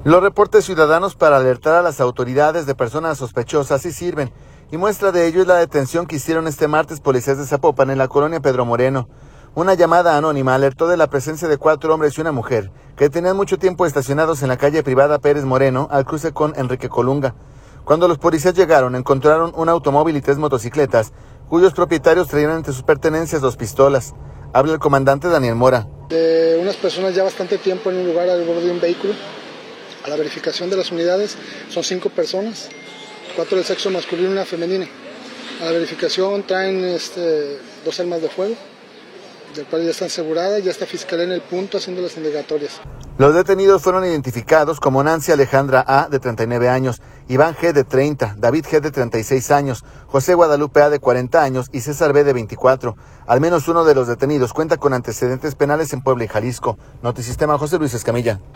Los reportes ciudadanos para alertar a las autoridades de personas sospechosas sí sirven, y muestra de ello es la detención que hicieron este martes policías de Zapopan en la colonia Pedro Moreno. Una llamada anónima alertó de la presencia de 4 hombres y una mujer que tenían mucho tiempo estacionados en la calle privada Pérez Moreno al cruce con Enrique Colunga. Cuando los policías llegaron, encontraron un automóvil y 3 motocicletas, cuyos propietarios traían entre sus pertenencias 2 pistolas. Habla el comandante Daniel Mora. De unas personas ya bastante tiempo en un lugar al borde de un vehículo. A la verificación de las unidades son 5 personas, 4 del sexo masculino y una femenina. A la verificación traen 2 armas de fuego, del cual ya están aseguradas, ya está fiscalía en el punto haciendo las indagatorias. Los detenidos fueron identificados como Nancy Alejandra A., de 39 años, Iván G., de 30, David G., de 36 años, José Guadalupe A., de 40 años y César B., de 24. Al menos uno de los detenidos cuenta con antecedentes penales en Puebla y Jalisco. Notisistema, José Luis Escamilla.